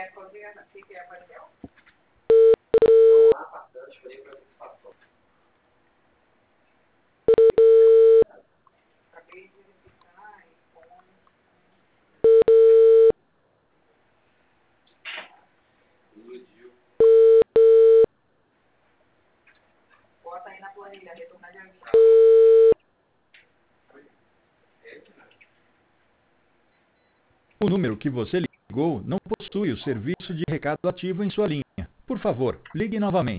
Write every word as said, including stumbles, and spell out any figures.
O número que você ligou não possui o serviço de recado ativo em sua linha. Por favor, ligue novamente.